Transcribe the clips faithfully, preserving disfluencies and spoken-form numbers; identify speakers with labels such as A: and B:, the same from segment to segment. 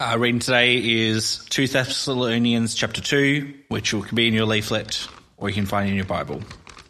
A: Our reading today is Second Thessalonians chapter two, which will be in your leaflet or you can find in your Bible.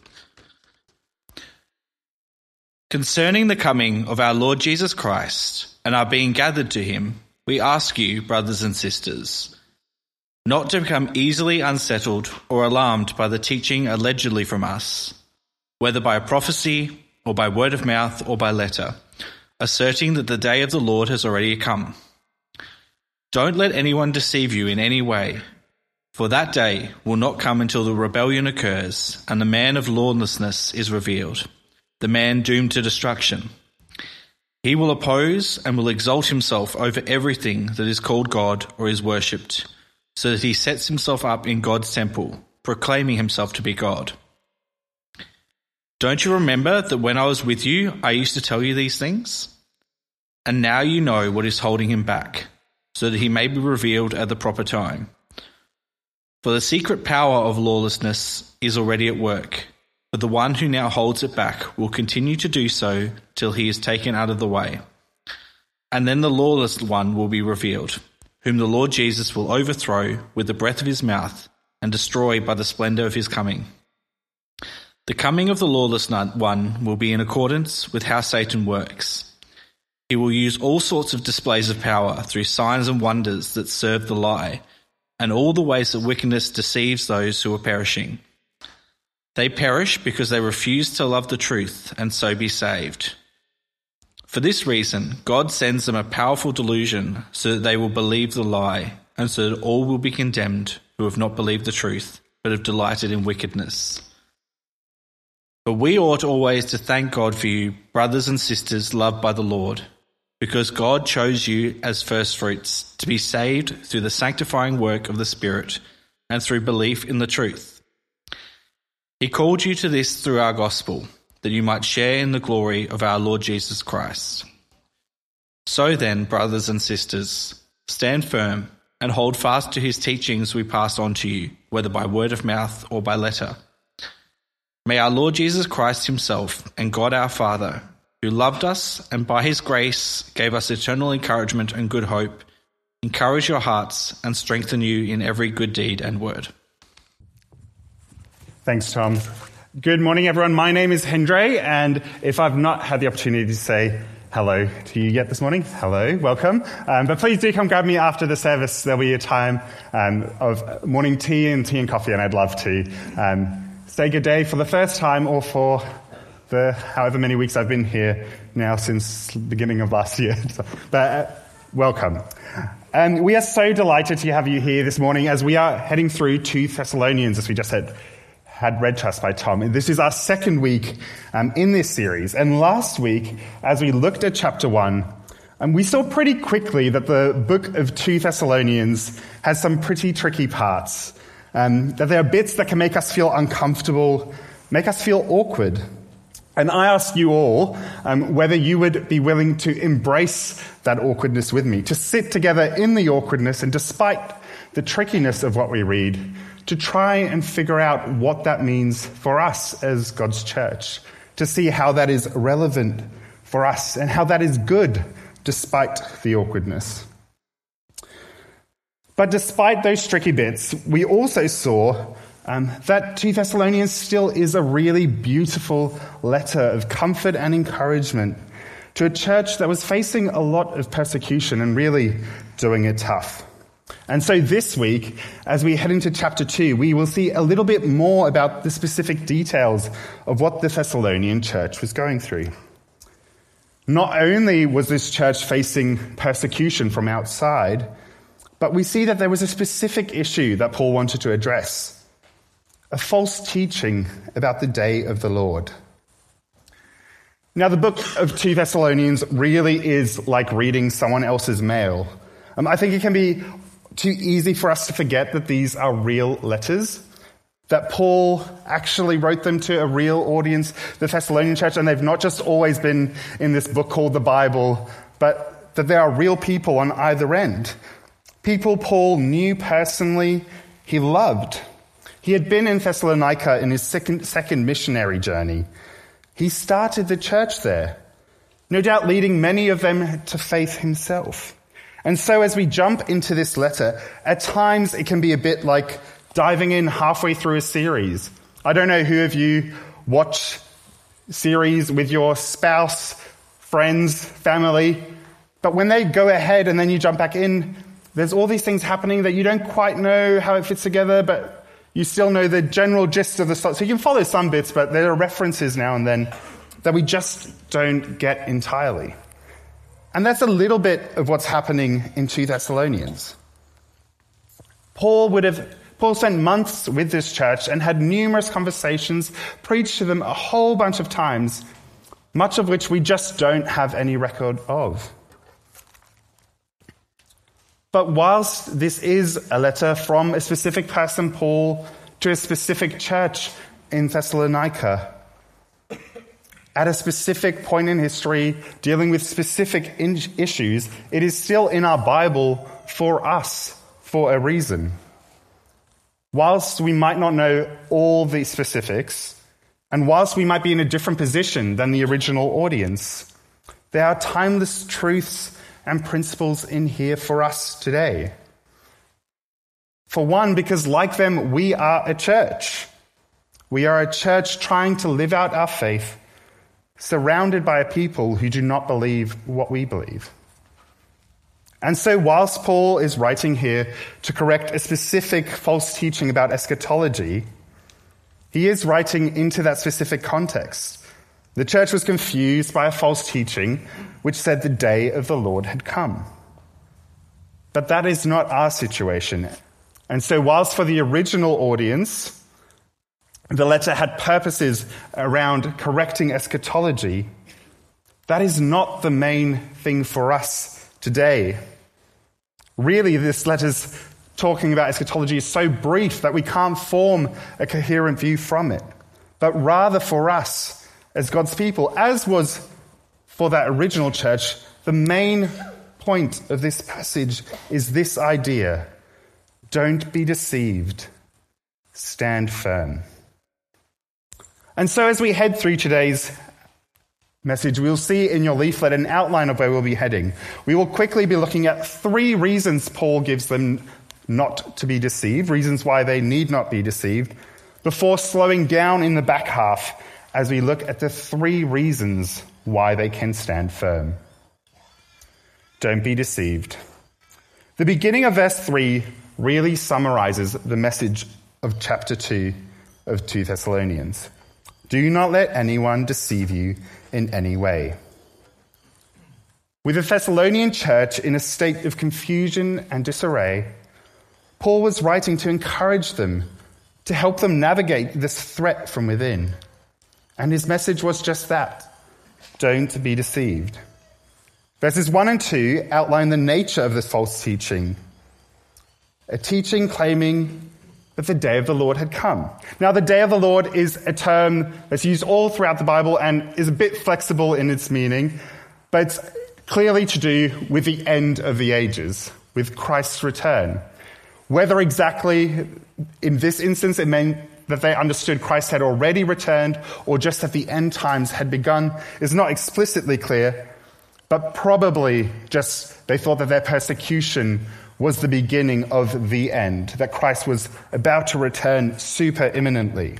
A: Concerning the coming of our Lord Jesus Christ and our being gathered to him, we ask you, brothers and sisters, not to become easily unsettled or alarmed by the teaching allegedly from us, whether by prophecy or by word of mouth or by letter, asserting that the day of the Lord has already come. Don't let anyone deceive you in any way, for that day will not come until the rebellion occurs and the man of lawlessness is revealed, the man doomed to destruction. He will oppose and will exalt himself over everything that is called God or is worshipped, so that he sets himself up in God's temple, proclaiming himself to be God. Don't you remember that when I was with you, I used to tell you these things? And now you know what is holding him back, so that he may be revealed at the proper time. For the secret power of lawlessness is already at work, but the one who now holds it back will continue to do so till he is taken out of the way. And then the lawless one will be revealed, whom the Lord Jesus will overthrow with the breath of his mouth and destroy by the splendor of his coming. The coming of the lawless one will be in accordance with how Satan works. He will use all sorts of displays of power through signs and wonders that serve the lie, and all the ways that wickedness deceives those who are perishing. They perish because they refuse to love the truth and so be saved. For this reason, God sends them a powerful delusion so that they will believe the lie, and so that all will be condemned who have not believed the truth, but have delighted in wickedness. But we ought always to thank God for you, brothers and sisters loved by the Lord, because God chose you as firstfruits to be saved through the sanctifying work of the Spirit and through belief in the truth. He called you to this through our gospel, that you might share in the glory of our Lord Jesus Christ. So then, brothers and sisters, stand firm and hold fast to his teachings we passed on to you, whether by word of mouth or by letter. May our Lord Jesus Christ himself and God our Father, who loved us and by his grace gave us eternal encouragement and good hope, encourage your hearts and strengthen you in every good deed and word.
B: Thanks, Tom. Good morning, everyone. My name is Hendray, and if I've not had the opportunity to say hello to you yet this morning, hello, welcome. Um, but please do come grab me after the service. There'll be a time um, of morning tea and tea and coffee, and I'd love to um, say good day for the first time or for the however many weeks I've been here now since the beginning of last year. But uh, welcome. Um, we are so delighted to have you here this morning as we are heading through Second Thessalonians, as we just had, had read to us by Tom. And this is our second week um, in this series. And last week, as we looked at chapter one, um, we saw pretty quickly that the book of Second Thessalonians has some pretty tricky parts. Um, that there are bits that can make us feel uncomfortable, make us feel awkward. And I ask you all um, whether you would be willing to embrace that awkwardness with me, to sit together in the awkwardness and despite the trickiness of what we read, to try and figure out what that means for us as God's church, to see how that is relevant for us and how that is good despite the awkwardness. But despite those tricky bits, we also saw Um, that Second Thessalonians still is a really beautiful letter of comfort and encouragement to a church that was facing a lot of persecution and really doing it tough. And so this week, as we head into chapter two, we will see a little bit more about the specific details of what the Thessalonian church was going through. Not only was this church facing persecution from outside, but we see that there was a specific issue that Paul wanted to address. A false teaching about the day of the Lord. Now, the book of Second Thessalonians really is like reading someone else's mail. Um, I think it can be too easy for us to forget that these are real letters, that Paul actually wrote them to a real audience, the Thessalonian church, and they've not just always been in this book called the Bible, but that there are real people on either end. People Paul knew personally, he loved. He had been in Thessalonica in his second, second missionary journey. He started the church there, no doubt leading many of them to faith himself. And so as we jump into this letter, at times it can be a bit like diving in halfway through a series. I don't know who of you watch series with your spouse, friends, family, but when they go ahead and then you jump back in, there's all these things happening that you don't quite know how it fits together, but you still know the general gist of the story. So you can follow some bits, but there are references now and then that we just don't get entirely. And that's a little bit of what's happening in Second Thessalonians. Paul would have Paul spent months with this church and had numerous conversations, preached to them a whole bunch of times, much of which we just don't have any record of. But whilst this is a letter from a specific person, Paul, to a specific church in Thessalonica, at a specific point in history, dealing with specific in- issues, it is still in our Bible for us, for a reason. Whilst we might not know all the specifics, and whilst we might be in a different position than the original audience, there are timeless truths and principles in here for us today. For one, because like them, we are a church. We are a church trying to live out our faith, surrounded by a people who do not believe what we believe. And so whilst Paul is writing here to correct a specific false teaching about eschatology, he is writing into that specific context. The church was confused by a false teaching which said the day of the Lord had come. But that is not our situation. And so whilst for the original audience, the letter had purposes around correcting eschatology, that is not the main thing for us today. Really, this letter's talking about eschatology is so brief that we can't form a coherent view from it. But rather for us, as God's people, as was for that original church, the main point of this passage is this idea: don't be deceived, stand firm. And so as we head through today's message, we'll see in your leaflet an outline of where we'll be heading. We will quickly be looking at three reasons Paul gives them not to be deceived, reasons why they need not be deceived, before slowing down in the back half as we look at the three reasons why they can stand firm. Don't be deceived. The beginning of verse three really summarizes the message of chapter two of Second Thessalonians. Do not let anyone deceive you in any way. With the Thessalonian church in a state of confusion and disarray, Paul was writing to encourage them, to help them navigate this threat from within. And his message was just that: don't be deceived. Verses one and two outline the nature of this false teaching. A teaching claiming that the day of the Lord had come. Now, the day of the Lord is a term that's used all throughout the Bible and is a bit flexible in its meaning, but it's clearly to do with the end of the ages, with Christ's return. Whether exactly in this instance it meant that they understood Christ had already returned or just that the end times had begun is not explicitly clear, but probably just they thought that their persecution was the beginning of the end, that Christ was about to return super imminently.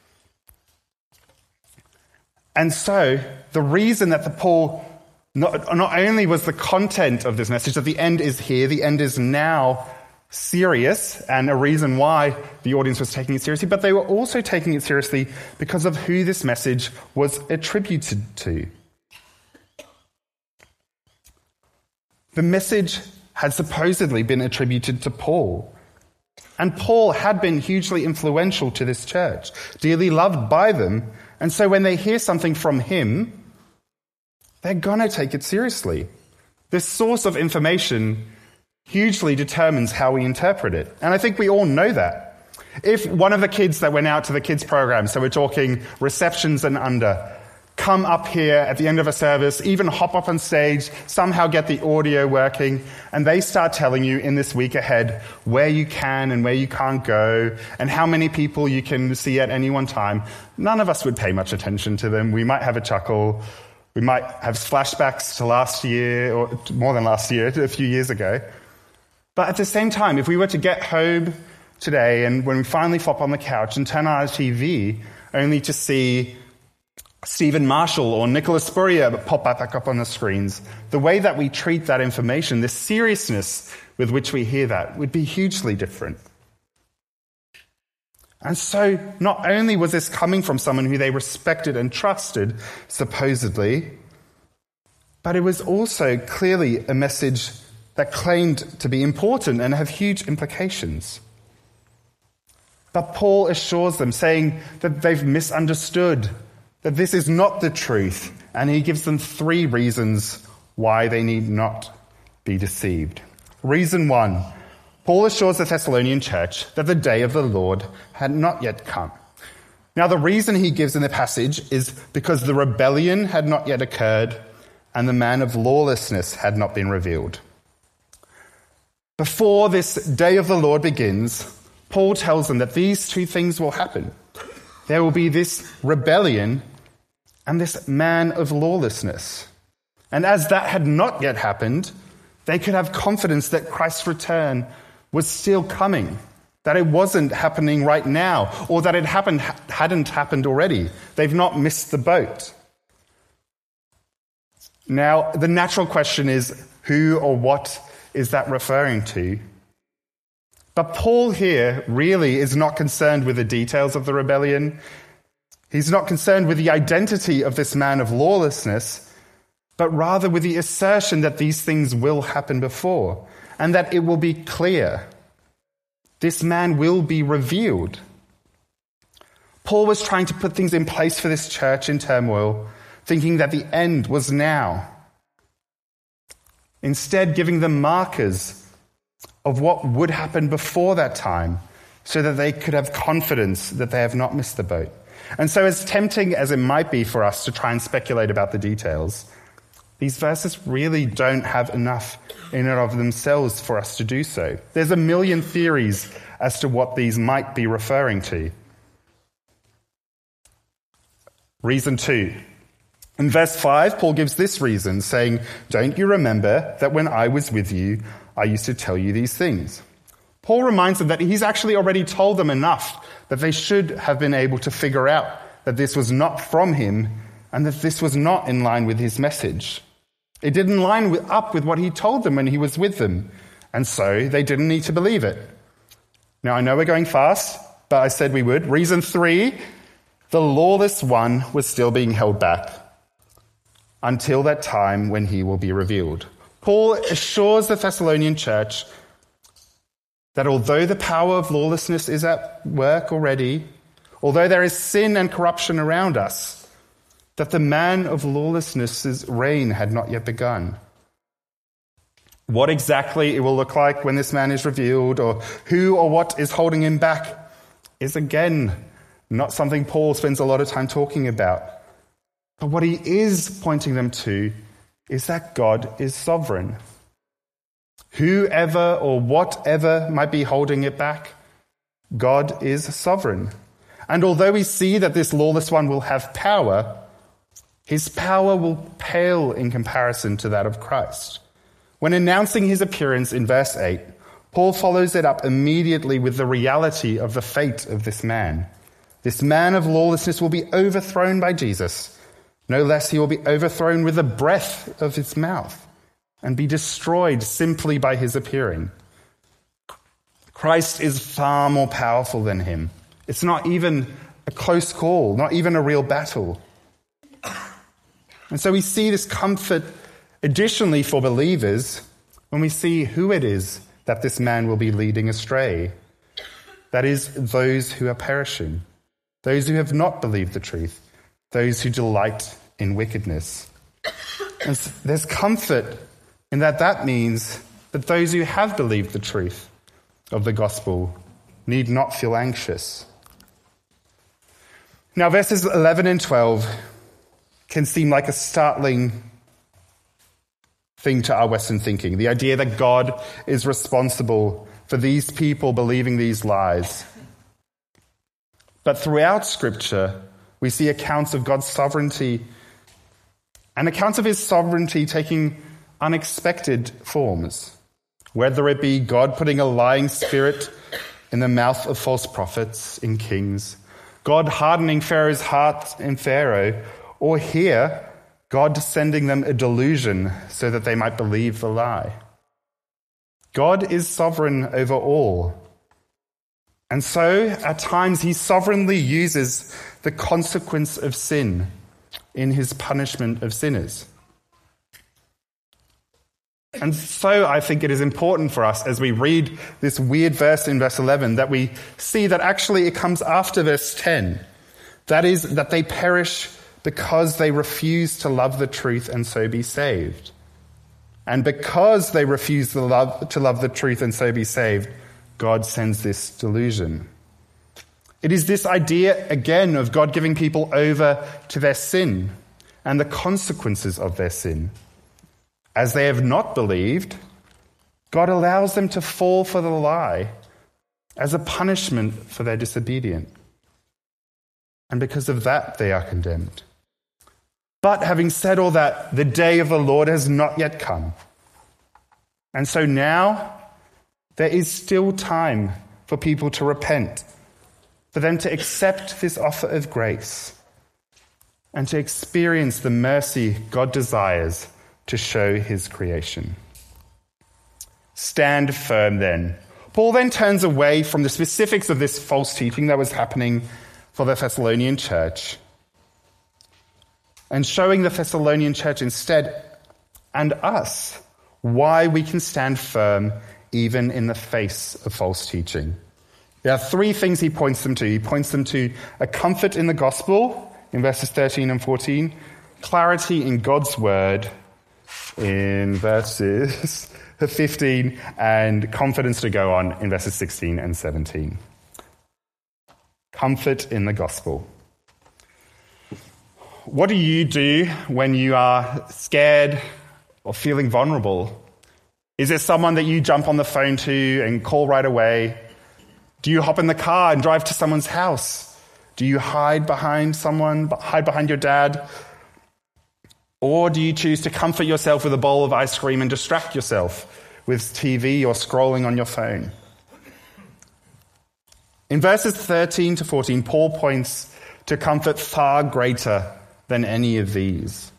B: And so the reason that the Paul, not, not only was the content of this message, that the end is here, the end is now serious, and a reason why the audience was taking it seriously, but they were also taking it seriously because of who this message was attributed to. The message had supposedly been attributed to Paul. And Paul had been hugely influential to this church, dearly loved by them. And so when they hear something from him, they're going to take it seriously. This source of information hugely determines how we interpret it. And I think we all know that. If one of the kids that went out to the kids program, so we're talking receptions and under, come up here at the end of a service, even hop up on stage, somehow get the audio working, and they start telling you in this week ahead where you can and where you can't go, and how many people you can see at any one time, none of us would pay much attention to them. We might have a chuckle, We might have flashbacks to last year, or more than last year, to a few years ago. But at the same time, if we were to get home today and when we finally flop on the couch and turn on our T V, only to see Stephen Marshall or Nicholas Spurrier pop back up on the screens, the way that we treat that information, the seriousness with which we hear that, would be hugely different. And so not only was this coming from someone who they respected and trusted, supposedly, but it was also clearly a message that claimed to be important and have huge implications. But Paul assures them, saying that they've misunderstood, that this is not the truth, and he gives them three reasons why they need not be deceived. Reason one, Paul assures the Thessalonian church that the day of the Lord had not yet come. Now, the reason he gives in the passage is because the rebellion had not yet occurred and the man of lawlessness had not been revealed. Before this day of the Lord begins, Paul tells them that these two things will happen. There will be this rebellion and this man of lawlessness. And as that had not yet happened, they could have confidence that Christ's return was still coming, that it wasn't happening right now, or that it happened hadn't happened already. They've not missed the boat. Now, the natural question is, who or what is that referring to? But Paul here really is not concerned with the details of the rebellion. He's not concerned with the identity of this man of lawlessness, but rather with the assertion that these things will happen before, and that it will be clear. This man will be revealed. Paul was trying to put things in place for this church in turmoil, thinking that the end was now. Instead, giving them markers of what would happen before that time, so that they could have confidence that they have not missed the boat. And so, as tempting as it might be for us to try and speculate about the details, these verses really don't have enough in and of themselves for us to do so. There's a million theories as to what these might be referring to. Reason two. In verse five, Paul gives this reason, saying, "Don't you remember that when I was with you, I used to tell you these things?" Paul reminds them that he's actually already told them enough that they should have been able to figure out that this was not from him and that this was not in line with his message. It didn't line with, up with what he told them when he was with them, and so they didn't need to believe it. Now, I know we're going fast, but I said we would. Reason three, the lawless one was still being held back until that time when he will be revealed. Paul assures the Thessalonian church that although the power of lawlessness is at work already, although there is sin and corruption around us, that the man of lawlessness's reign had not yet begun. What exactly it will look like when this man is revealed, or who or what is holding him back, is again not something Paul spends a lot of time talking about. But what he is pointing them to is that God is sovereign. Whoever or whatever might be holding it back, God is sovereign. And although we see that this lawless one will have power, his power will pale in comparison to that of Christ. When announcing his appearance in verse eight, Paul follows it up immediately with the reality of the fate of this man. This man of lawlessness will be overthrown by Jesus. No less, he will be overthrown with the breath of his mouth and be destroyed simply by his appearing. Christ is far more powerful than him. It's not even a close call, not even a real battle. And so we see this comfort additionally for believers when we see who it is that this man will be leading astray. That is, those who are perishing, those who have not believed the truth, those who delight in wickedness. And there's comfort in that that means that those who have believed the truth of the gospel need not feel anxious. Now, verses eleven and twelve can seem like a startling thing to our Western thinking. The idea that God is responsible for these people believing these lies. But throughout Scripture, we see accounts of God's sovereignty and accounts of his sovereignty taking unexpected forms, whether it be God putting a lying spirit in the mouth of false prophets in kings, God hardening Pharaoh's heart in Pharaoh, or here, God sending them a delusion so that they might believe the lie. God is sovereign over all. And so, at times, he sovereignly uses the consequence of sin in his punishment of sinners. And so I think it is important for us as we read this weird verse in verse eleven that we see that actually it comes after verse ten. That is, that they perish because they refuse to love the truth and so be saved. And because they refuse to love, to love the truth and so be saved, God sends this delusion. It is this idea, again, of God giving people over to their sin and the consequences of their sin. As they have not believed, God allows them to fall for the lie as a punishment for their disobedience. And because of that, they are condemned. But having said all that, the day of the Lord has not yet come. And so now, there is still time for people to repent, for them to accept this offer of grace, and to experience the mercy God desires to show his creation. Stand firm then. Paul then turns away from the specifics of this false teaching that was happening for the Thessalonian church, and showing the Thessalonian church instead, and us, why we can stand firm even in the face of false teaching. There are three things he points them to. He points them to a comfort in the gospel in verses thirteen and fourteen, clarity in God's word in verses fifteen, and confidence to go on in verses sixteen and seventeen. Comfort in the gospel. What do you do when you are scared or feeling vulnerable? Is there someone that you jump on the phone to and call right away? Do you hop in the car and drive to someone's house? Do you hide behind someone, hide behind your dad? Or do you choose to comfort yourself with a bowl of ice cream and distract yourself with T V or scrolling on your phone? In verses thirteen to fourteen, Paul points to comfort far greater than any of these.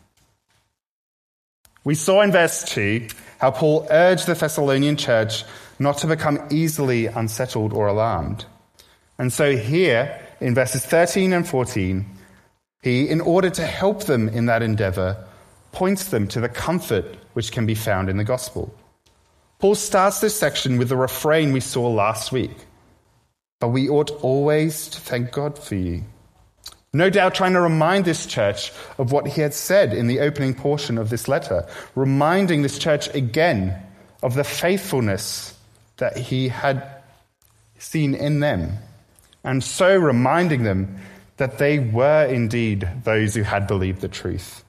B: We saw in verse two how Paul urged the Thessalonian church not to become easily unsettled or alarmed. And so here, in verses thirteen and fourteen, he, in order to help them in that endeavour, points them to the comfort which can be found in the gospel. Paul starts this section with the refrain we saw last week, "But we ought always to thank God for you." No doubt trying to remind this church of what he had said in the opening portion of this letter, reminding this church again of the faithfulness that he had seen in them, and so reminding them that they were indeed those who had believed the truth.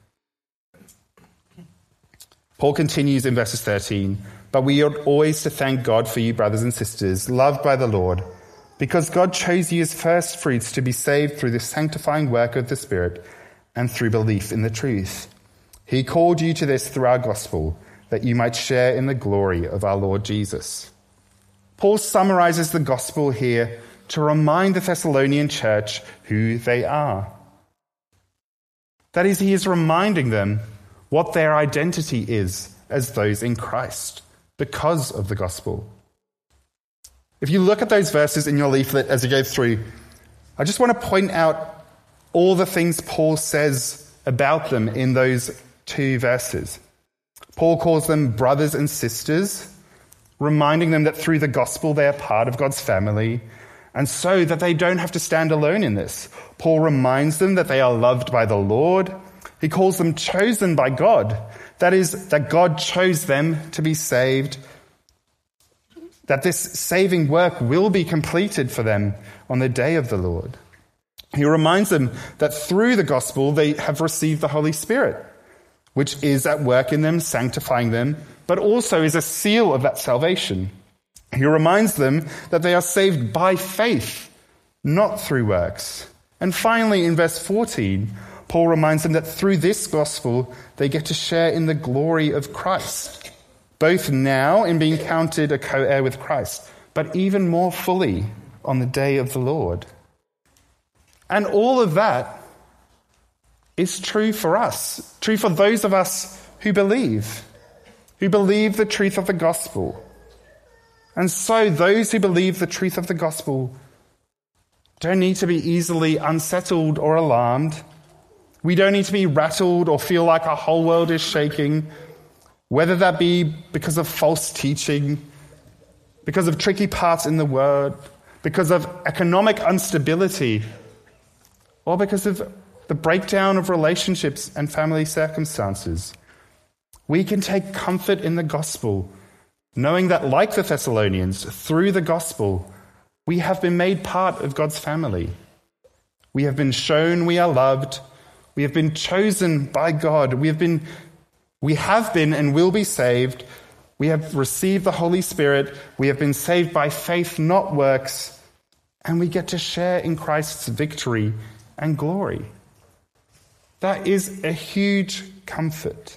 B: Paul continues in verses thirteen, "But we ought always to thank God for you, brothers and sisters, loved by the Lord, because God chose you as first fruits to be saved through the sanctifying work of the Spirit and through belief in the truth. He called you to this through our gospel, that you might share in the glory of our Lord Jesus." Paul summarizes the gospel here to remind the Thessalonian church who they are. That is, he is reminding them what their identity is as those in Christ because of the gospel. If you look at those verses in your leaflet as you go through, I just want to point out all the things Paul says about them in those two verses. Paul calls them brothers and sisters, reminding them that through the gospel they are part of God's family, and so that they don't have to stand alone in this. Paul reminds them that they are loved by the Lord. He calls them chosen by God. That is, that God chose them to be saved, that this saving work will be completed for them on the day of the Lord. He reminds them that through the gospel they have received the Holy Spirit, which is at work in them, sanctifying them, but also is a seal of that salvation. He reminds them that they are saved by faith, not through works. And finally, in verse fourteen, Paul reminds them that through this gospel, they get to share in the glory of Christ, both now in being counted a co-heir with Christ, but even more fully on the day of the Lord. And all of that is true for us, true for those of us who believe, who believe the truth of the gospel. And so those who believe the truth of the gospel don't need to be easily unsettled or alarmed. We don't need to be rattled or feel like our whole world is shaking, whether that be because of false teaching, because of tricky parts in the word, because of economic instability, or because of the breakdown of relationships and family circumstances. We can take comfort in the gospel, knowing that, like the Thessalonians, through the gospel, we have been made part of God's family. We have been shown we are loved. We have been chosen by God. We have been, we have been and will be saved. We have received the Holy Spirit. We have been saved by faith, not works. And we get to share in Christ's victory and glory. That is a huge comfort.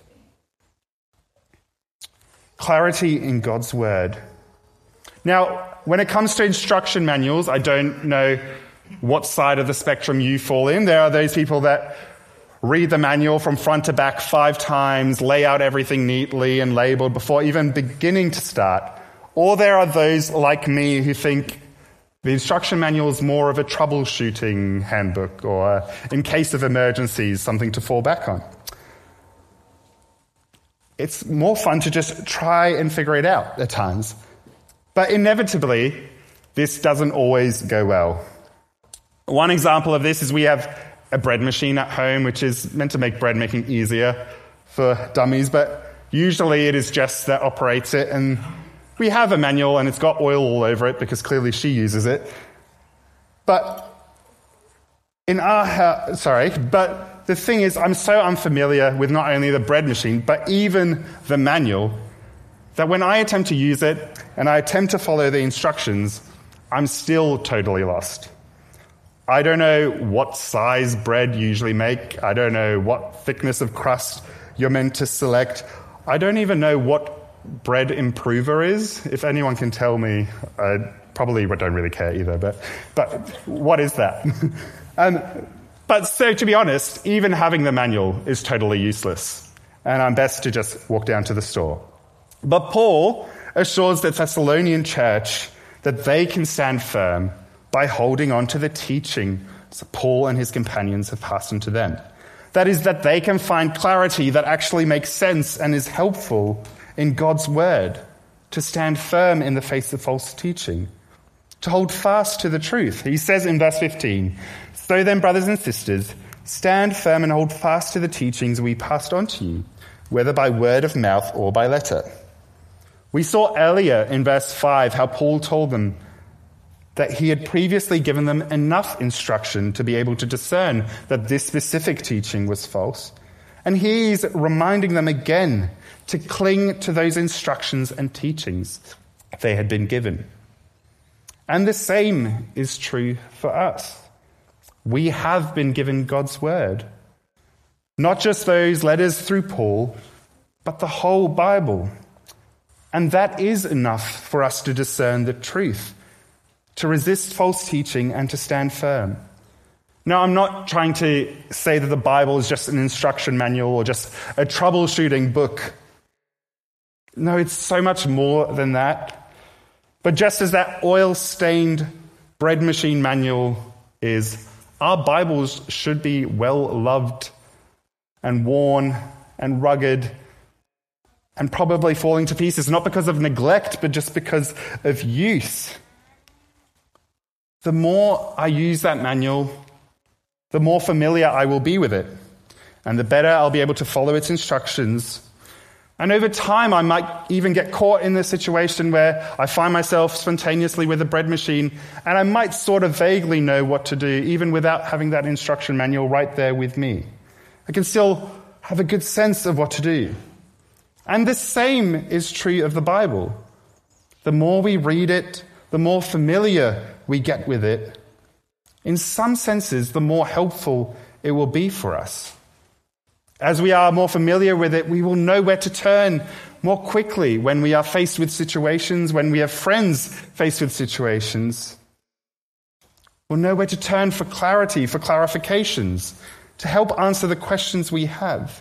B: Clarity in God's word. Now, when it comes to instruction manuals, I don't know what side of the spectrum you fall in. There are those people that read the manual from front to back five times, lay out everything neatly and labeled before even beginning to start. Or there are those like me who think the instruction manual is more of a troubleshooting handbook or, in case of emergencies, something to fall back on. It's more fun to just try and figure it out at times. But inevitably, this doesn't always go well. One example of this is we have a bread machine at home, which is meant to make bread making easier for dummies, but usually it is Jess that operates it, and we have a manual and it's got oil all over it because clearly she uses it. But in our house, sorry, but the thing is, I'm so unfamiliar with not only the bread machine, but even the manual, that when I attempt to use it and I attempt to follow the instructions, I'm still totally lost. I don't know what size bread you usually make. I don't know what thickness of crust you're meant to select. I don't even know what bread improver is. If anyone can tell me, I probably don't really care either, but, but what is that? um, but so to be honest, even having the manual is totally useless, and I'm best to just walk down to the store. But Paul assures the Thessalonian church that they can stand firm by holding on to the teaching that Paul and his companions have passed on to them. That is, that they can find clarity that actually makes sense and is helpful in God's word, to stand firm in the face of false teaching, to hold fast to the truth. He says in verse fifteen, "So then, brothers and sisters, stand firm and hold fast to the teachings we passed on to you, whether by word of mouth or by letter." We saw earlier in verse five how Paul told them that he had previously given them enough instruction to be able to discern that this specific teaching was false. And he's reminding them again to cling to those instructions and teachings they had been given. And the same is true for us. We have been given God's word. Not just those letters through Paul, but the whole Bible. And that is enough for us to discern the truth, to resist false teaching and to stand firm. Now, I'm not trying to say that the Bible is just an instruction manual or just a troubleshooting book. No, it's so much more than that. But just as that oil-stained bread machine manual is, our Bibles should be well-loved and worn and rugged and probably falling to pieces, not because of neglect, but just because of use. The more I use that manual, the more familiar I will be with it, and the better I'll be able to follow its instructions. And over time, I might even get caught in the situation where I find myself spontaneously with a bread machine, and I might sort of vaguely know what to do, even without having that instruction manual right there with me. I can still have a good sense of what to do. And the same is true of the Bible. The more we read it, the more familiar we get with it. In some senses, the more helpful it will be for us. As we are more familiar with it, we will know where to turn more quickly when we are faced with situations, when we have friends faced with situations. We'll know where to turn for clarity, for clarifications, to help answer the questions we have.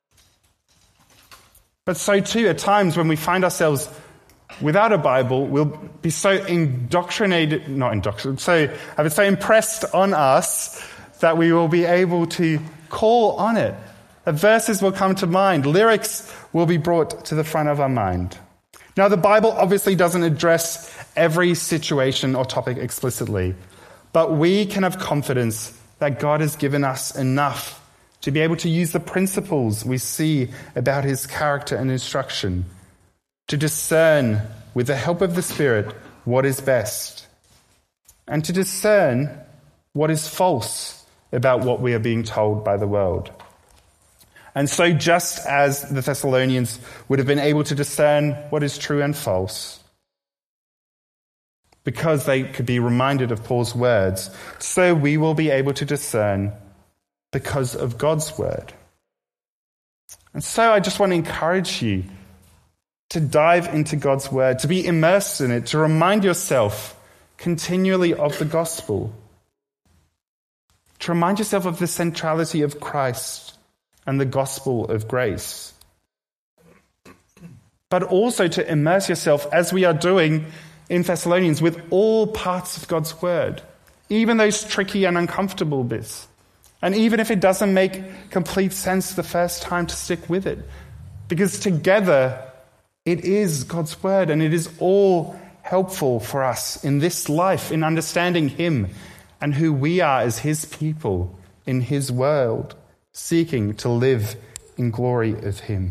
B: But so too, at times when we find ourselves without a Bible, we'll be so indoctrinated, not indoctrinated, so have it so impressed on us that we will be able to call on it. The verses will come to mind. Lyrics will be brought to the front of our mind. Now, the Bible obviously doesn't address every situation or topic explicitly, but we can have confidence that God has given us enough to be able to use the principles we see about his character and instruction to discern, with the help of the Spirit, what is best, and to discern what is false about what we are being told by the world. And so just as the Thessalonians would have been able to discern what is true and false, because they could be reminded of Paul's words, so we will be able to discern because of God's word. And so I just want to encourage you to dive into God's word, to be immersed in it, to remind yourself continually of the gospel, to remind yourself of the centrality of Christ and the gospel of grace. But also to immerse yourself, as we are doing in Thessalonians, with all parts of God's word, even those tricky and uncomfortable bits. And even if it doesn't make complete sense the first time, to stick with it. Because together, it is God's word, and it is all helpful for us in this life, in understanding him and who we are as his people in his world, seeking to live in glory of him.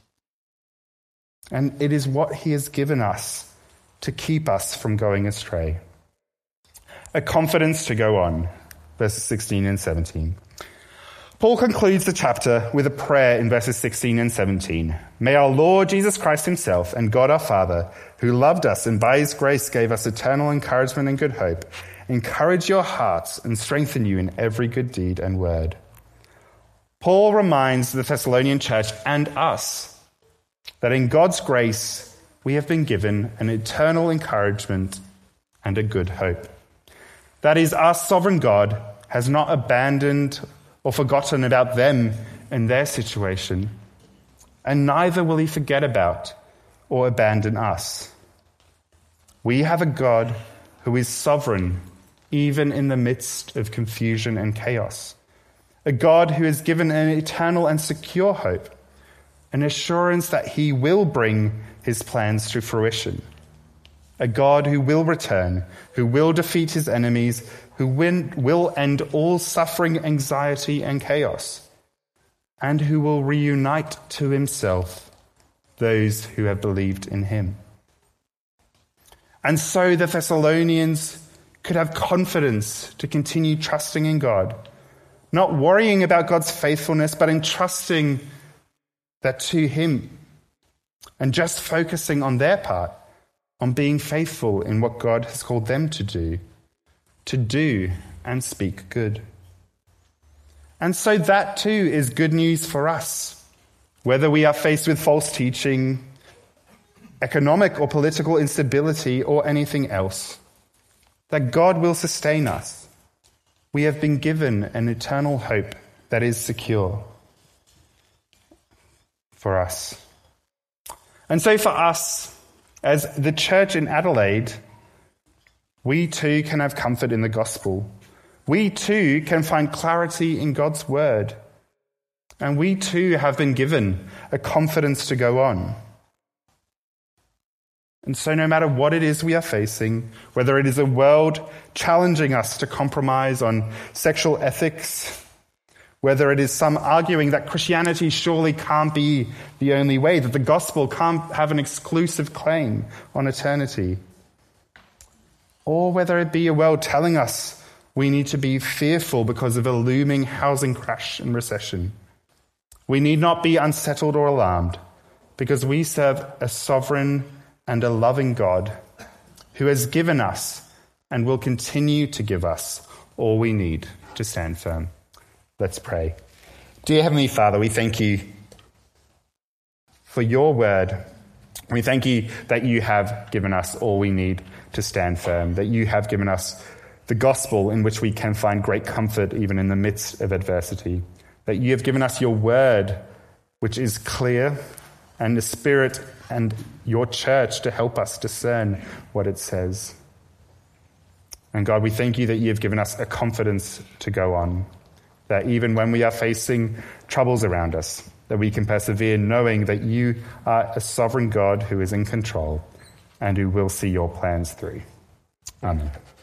B: And it is what he has given us to keep us from going astray. A confidence to go on, verses sixteen and seventeen. Paul concludes the chapter with a prayer in verses sixteen and seventeen. May our Lord Jesus Christ himself and God our Father, who loved us and by his grace gave us eternal encouragement and good hope, encourage your hearts and strengthen you in every good deed and word. Paul reminds the Thessalonian church and us that in God's grace we have been given an eternal encouragement and a good hope. That is, our sovereign God has not abandoned or forgotten about them and their situation, and neither will he forget about or abandon us. We have a God who is sovereign even in the midst of confusion and chaos, a God who has given an eternal and secure hope, an assurance that he will bring his plans to fruition, a God who will return, who will defeat his enemies, who win, will end all suffering, anxiety, and chaos, and who will reunite to himself those who have believed in him. And so the Thessalonians could have confidence to continue trusting in God, not worrying about God's faithfulness, but entrusting that to him, and just focusing on their part, on being faithful in what God has called them to do, to do and speak good. And so that too is good news for us, whether we are faced with false teaching, economic or political instability, or anything else, that God will sustain us. We have been given an eternal hope that is secure for us. And so for us, as the church in Adelaide, we too can have comfort in the gospel. We too can find clarity in God's word. And we too have been given a confidence to go on. And so no matter what it is we are facing, whether it is a world challenging us to compromise on sexual ethics, whether it is some arguing that Christianity surely can't be the only way, that the gospel can't have an exclusive claim on eternity, or whether it be a world telling us we need to be fearful because of a looming housing crash and recession, we need not be unsettled or alarmed, because we serve a sovereign and a loving God who has given us and will continue to give us all we need to stand firm. Let's pray. Dear Heavenly Father, we thank you for your word. We thank you that you have given us all we need to stand firm, that you have given us the gospel in which we can find great comfort even in the midst of adversity, that you have given us your word, which is clear, and the Spirit and your church to help us discern what it says. And God, we thank you that you have given us a confidence to go on, that even when we are facing troubles around us, that we can persevere knowing that you are a sovereign God who is in control and who will see your plans through. Amen.